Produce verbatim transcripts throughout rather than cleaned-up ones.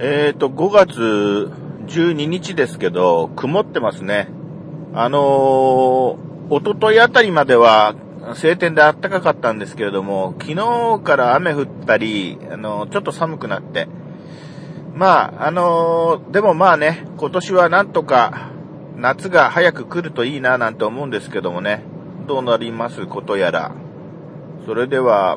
えーと、ごがつじゅうににちですけど、曇ってますね。あのー、おとといあたりまでは晴天で暖かかったんですけれども、昨日から雨降ったり、あのー、ちょっと寒くなって、まあ、あのー、でもまあね、今年はなんとか夏が早く来るといいななんて思うんですけどもね、どうなりますことやら。それでは、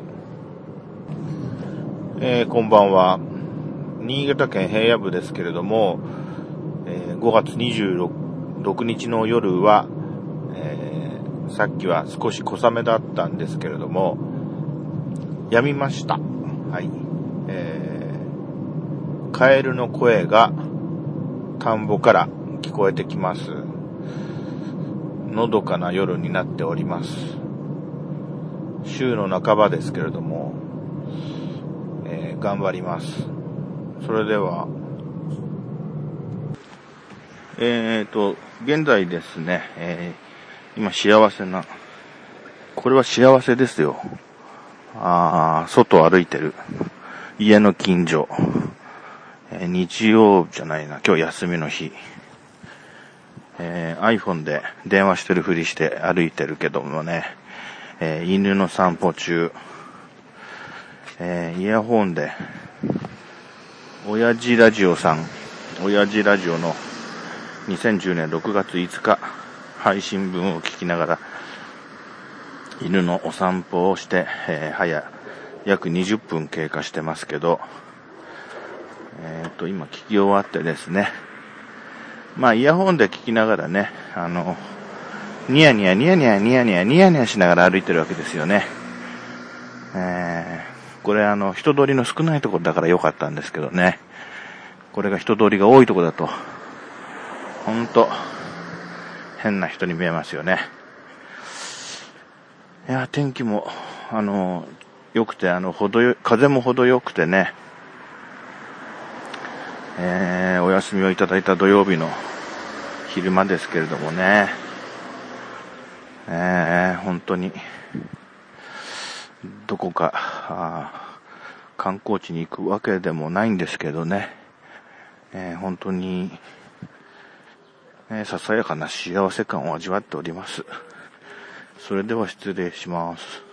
えー、こんばんは。新潟県平野部ですけれども、えー、ごがつにじゅうろくにちの夜は、えー、さっきは少し小雨だったんですけれども、止みました。はい。えー、カエルの声が田んぼから聞こえてきます。のどかな夜になっております。週の半ばですけれども、えー、頑張ります。それでは、えーと、現在ですね、えー、今幸せな、これは幸せですよ。あー、外を歩いてる。家の近所。えー、日曜じゃないな、今日休みの日。えー、iPhone で電話してるふりして歩いてるけどもね、えー、犬の散歩中、えー、イヤホンで、親父ラジオさん、親父ラジオのにせんじゅうねんろくがついつか配信分を聞きながら犬のお散歩をして、えー、早約にじゅっぷん経過してますけど、えーと今聞き終わってですね、まあイヤホンで聞きながらね、あのニヤニヤニヤニヤニヤニヤニヤニヤしながら歩いてるわけですよね。えー、これあの人通りの少ないところだから良かったんですけどね、これが人通りが多いところだとほんと変な人に見えますよね。いや天気もあの良くて、あの程よ風も程よくてね、えー、お休みをいただいた土曜日の昼間ですけれどもね、えー、本当にどこかあ観光地に行くわけでもないんですけどね、えー、本当に、えー、ささやかな幸せ感を味わっております。それでは失礼します。